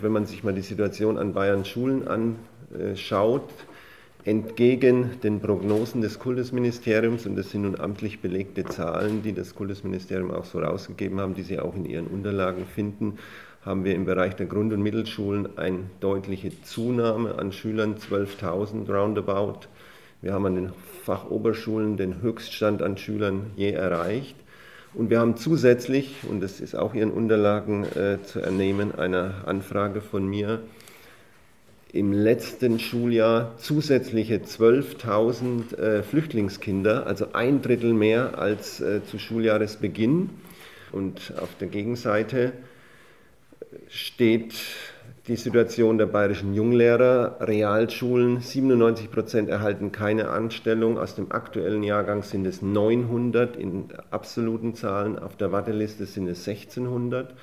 Wenn man sich mal die Situation an Bayerns Schulen anschaut, entgegen den Prognosen des Kultusministeriums, und das sind nun amtlich belegte Zahlen, die das Kultusministerium auch so rausgegeben haben, die Sie auch in Ihren Unterlagen finden, haben wir im Bereich der Grund- und Mittelschulen eine deutliche Zunahme an Schülern, 12.000 roundabout. Wir haben an den Fachoberschulen den Höchststand an Schülern je erreicht. Und wir haben zusätzlich, und das ist auch Ihren Unterlagen zu entnehmen, eine Anfrage von mir, im letzten Schuljahr zusätzliche 12.000 Flüchtlingskinder, also ein Drittel mehr als zu Schuljahresbeginn. Und auf der Gegenseite steht die Situation der bayerischen Junglehrer. Realschulen, 97% erhalten keine Anstellung. Aus dem aktuellen Jahrgang sind es 900 in absoluten Zahlen. Auf der Warteliste sind es 1600.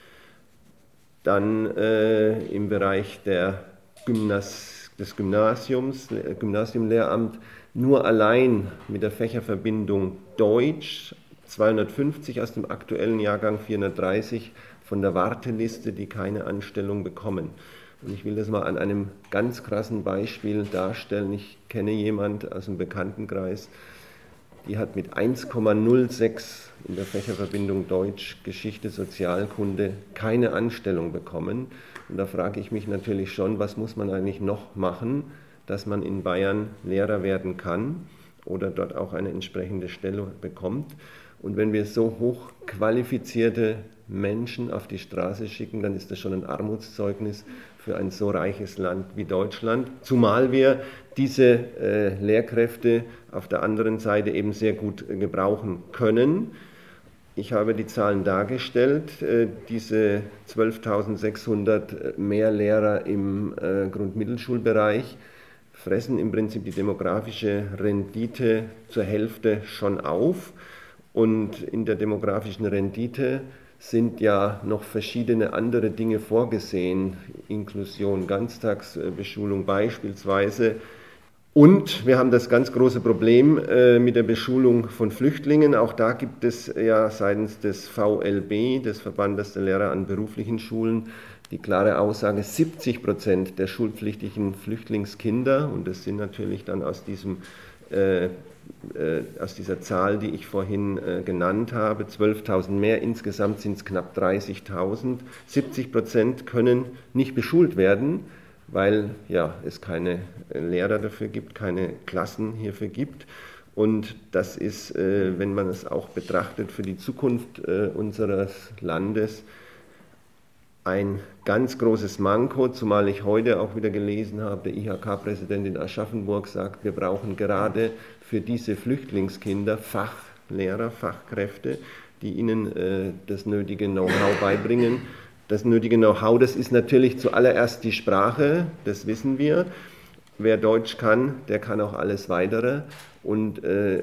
Dann im Bereich des Gymnasiumlehramt nur allein mit der Fächerverbindung Deutsch 250 aus dem aktuellen Jahrgang, 430 von der Warteliste, die keine Anstellung bekommen. Und ich will das mal an einem ganz krassen Beispiel darstellen. Ich kenne jemanden aus dem Bekanntenkreis, die hat mit 1,06 in der Fächerverbindung Deutsch, Geschichte, Sozialkunde keine Anstellung bekommen. Und da frage ich mich natürlich schon, was muss man eigentlich noch machen, dass man in Bayern Lehrer werden kann oder dort auch eine entsprechende Stelle bekommt. Und wenn wir so hochqualifizierte Menschen auf die Straße schicken, dann ist das schon ein Armutszeugnis für ein so reiches Land wie Deutschland, zumal wir diese Lehrkräfte auf der anderen Seite eben sehr gut gebrauchen können. Ich habe die Zahlen dargestellt, diese 12.600 mehr Lehrer im Grund-Mittelschulbereich fressen im Prinzip die demografische Rendite zur Hälfte schon auf. Und in der demografischen Rendite sind ja noch verschiedene andere Dinge vorgesehen, Inklusion, Ganztagsbeschulung beispielsweise. Und wir haben das ganz große Problem mit der Beschulung von Flüchtlingen. Auch da gibt es ja seitens des VLB, des Verbandes der Lehrer an beruflichen Schulen, die klare Aussage, 70% der schulpflichtigen Flüchtlingskinder, und das sind natürlich dann aus dieser Zahl, die ich vorhin genannt habe, 12.000 mehr, insgesamt sind es knapp 30.000. 70% können nicht beschult werden, weil ja, es keine Lehrer dafür gibt, keine Klassen hierfür gibt. Und das ist, wenn man es auch betrachtet für die Zukunft unseres Landes, ein ganz großes Manko, zumal ich heute auch wieder gelesen habe, der IHK-Präsident in Aschaffenburg sagt, wir brauchen gerade für diese Flüchtlingskinder Fachlehrer, Fachkräfte, die ihnen das nötige Know-how beibringen. Das nötige Know-how, das ist natürlich zuallererst die Sprache, das wissen wir. Wer Deutsch kann, der kann auch alles Weitere. Und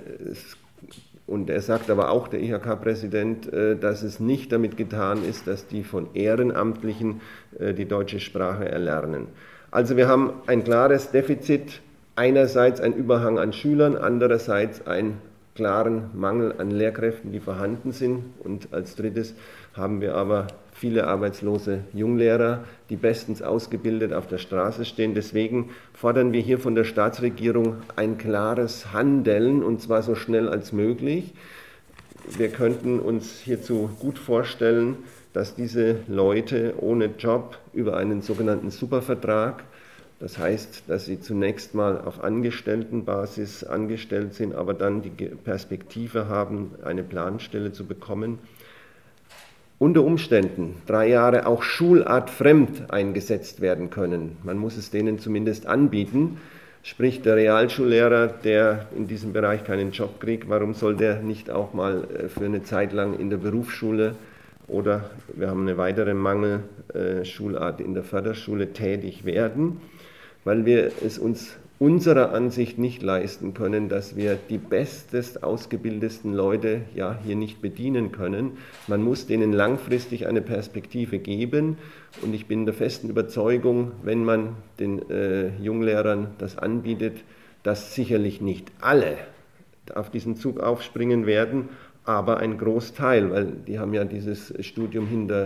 er sagt aber auch, der IHK-Präsident, dass es nicht damit getan ist, dass die von Ehrenamtlichen die deutsche Sprache erlernen. Also wir haben ein klares Defizit, einerseits ein Überhang an Schülern, andererseits einen klaren Mangel an Lehrkräften, die vorhanden sind. Und als drittes haben wir aber viele arbeitslose Junglehrer, die bestens ausgebildet auf der Straße stehen. Deswegen fordern wir hier von der Staatsregierung ein klares Handeln, und zwar so schnell als möglich. Wir könnten uns hierzu gut vorstellen, dass diese Leute ohne Job über einen sogenannten Supervertrag, das heißt, dass sie zunächst mal auf Angestelltenbasis angestellt sind, aber dann die Perspektive haben, eine Planstelle zu bekommen, unter Umständen 3 Jahre auch schulartfremd eingesetzt werden können. Man muss es denen zumindest anbieten. Sprich, der Realschullehrer, der in diesem Bereich keinen Job kriegt, warum soll der nicht auch mal für eine Zeit lang in der Berufsschule oder wir haben eine weitere Mangelschulart in der Förderschule tätig werden? Weil wir es uns unserer Ansicht nicht leisten können, dass wir die bestest ausgebildetsten Leute ja hier nicht bedienen können. Man muss denen langfristig eine Perspektive geben, und ich bin der festen Überzeugung, wenn man den Junglehrern das anbietet, dass sicherlich nicht alle auf diesen Zug aufspringen werden, aber ein Großteil, weil die haben ja dieses Studium hinter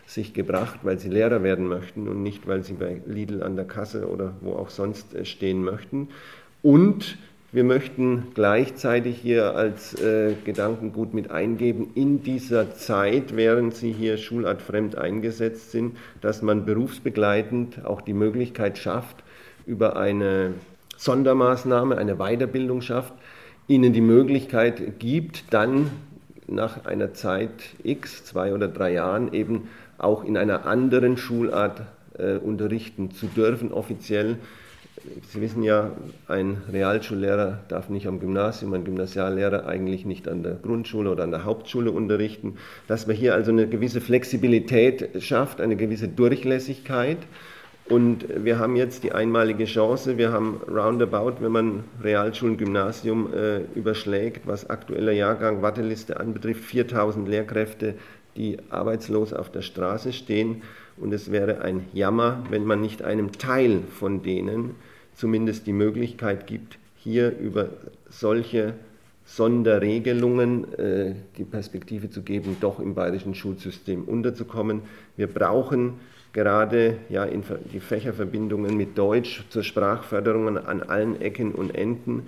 sich gebracht, weil sie Lehrer werden möchten und nicht, weil sie bei Lidl an der Kasse oder wo auch sonst stehen möchten. Und wir möchten gleichzeitig hier als Gedankengut mit eingeben, in dieser Zeit, während Sie hier schulartfremd eingesetzt sind, dass man berufsbegleitend auch die Möglichkeit schafft, über eine Sondermaßnahme, eine Weiterbildung schafft, Ihnen die Möglichkeit gibt, dann nach einer Zeit X, 2 oder 3 Jahren, eben auch in einer anderen Schulart unterrichten zu dürfen, offiziell. Sie wissen ja, ein Realschullehrer darf nicht am Gymnasium, ein Gymnasiallehrer eigentlich nicht an der Grundschule oder an der Hauptschule unterrichten. Dass man hier also eine gewisse Flexibilität schafft, eine gewisse Durchlässigkeit. Und wir haben jetzt die einmalige Chance, wir haben roundabout, wenn man Realschulen, Gymnasium überschlägt, was aktueller Jahrgang Warteliste anbetrifft, 4000 Lehrkräfte, die arbeitslos auf der Straße stehen. Und es wäre ein Jammer, wenn man nicht einem Teil von denen zumindest die Möglichkeit gibt, hier über solche Sonderregelungen die Perspektive zu geben, doch im bayerischen Schulsystem unterzukommen. Wir brauchen gerade ja die Fächerverbindungen mit Deutsch zur Sprachförderung an allen Ecken und Enden,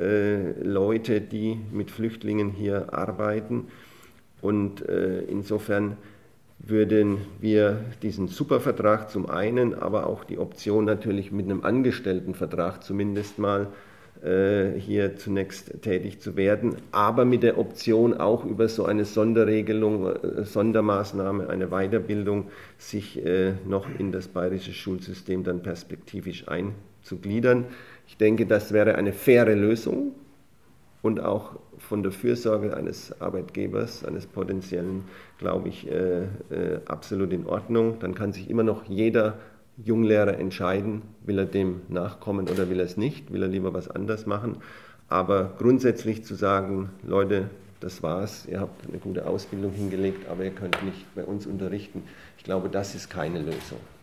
Leute, die mit Flüchtlingen hier arbeiten. Und insofern würden wir diesen Supervertrag zum einen, aber auch die Option natürlich mit einem Angestelltenvertrag zumindest mal hier zunächst tätig zu werden, aber mit der Option auch über so eine Sonderregelung, Sondermaßnahme, eine Weiterbildung, sich noch in das bayerische Schulsystem dann perspektivisch einzugliedern. Ich denke, das wäre eine faire Lösung und auch von der Fürsorge eines Arbeitgebers, eines potenziellen, glaube ich, absolut in Ordnung. Dann kann sich immer noch jeder Junglehrer entscheiden, will er dem nachkommen oder will er es nicht, will er lieber was anderes machen. Aber grundsätzlich zu sagen, Leute, das war's, ihr habt eine gute Ausbildung hingelegt, aber ihr könnt nicht bei uns unterrichten, ich glaube, das ist keine Lösung.